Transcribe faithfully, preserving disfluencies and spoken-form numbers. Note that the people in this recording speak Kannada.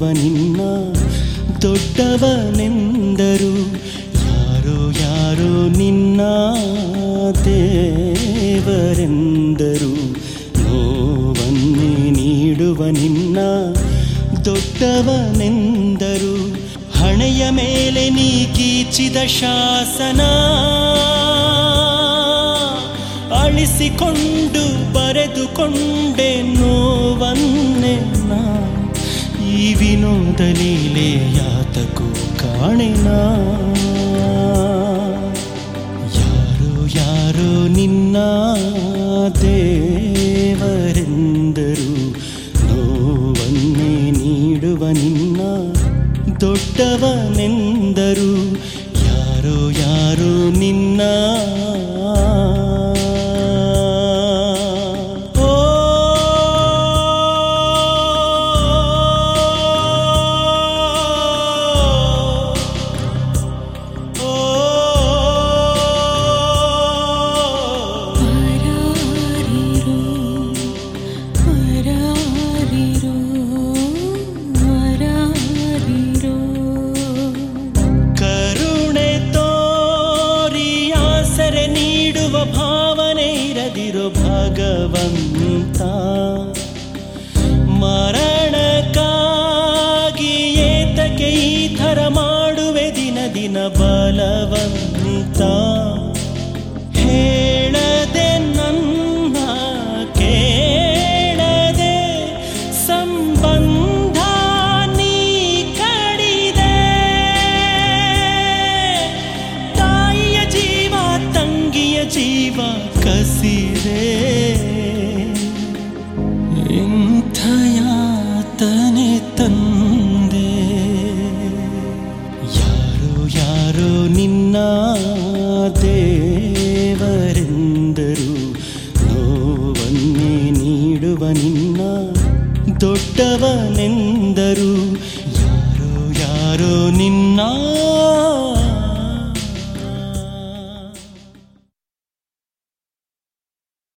ನಿನ್ನ ದೊಡ್ಡವನೆಂದರು. ಯಾರೋ ಯಾರೋ ನಿನ್ನ ದೇವರೆಂದರು. ನೋವನ್ನೇ ನೀಡುವ ನಿನ್ನ ದೊಡ್ಡವನೆಂದರು. ಹಣೆಯ ಮೇಲೆ ನೀ ಗೀಚಿದ ಶಾಸನ ಅಳಿಸಿಕೊಂಡು ಬರೆದುಕೊಂಡೆ ನೋವನ್ನೇ ನಾ. ಈ ವಿನೋದ ಲೀಲೆ ಯಾತಕೂ ಕಾಣೆನಾ. ಯಾರೋ ಯಾರೋ ನಿನ್ನ ದೇವರೆಂದರು. ನೋವನ್ನೇ ನೀಡುವ ನಿನ್ನ ದೊಡ್ಡವನೆಂದರು. ಯಾರೋ ಯಾರೋ ನಿನ್ನ ಭಾವನೆ ಇರದಿರೋ ಭಗವಂತ. ಮರಣಕ್ಕಾಗಿ ಏತಕ್ಕೆ ಈ ಥರ ಮಾಡುವೆ ದಿನ ದಿನ ಬಲವಂತ. ಹೇಳದೆ ನನ್ನ ಕೇಳದೆ ಸಂಬಂಧ ನೀ ಕಡಿದೆ. ತಾಯಿಯ ಜೀವ ತಂಗಿಯ ಜೀವ ಕಸಿದೆ. ಇಂಥ ಯಾತನೆ ತಂದೆ. ಯಾರೋ ಯಾರೋ ನಿನ್ನ ದೇವರೆಂದರು. ನೋವನ್ನೇ ನೀಡುವ ನಿನ್ನ ದೊಡ್ಡವನೆಂದರು. ಯಾರೋ ಯಾರೋ ನಿನ್ನ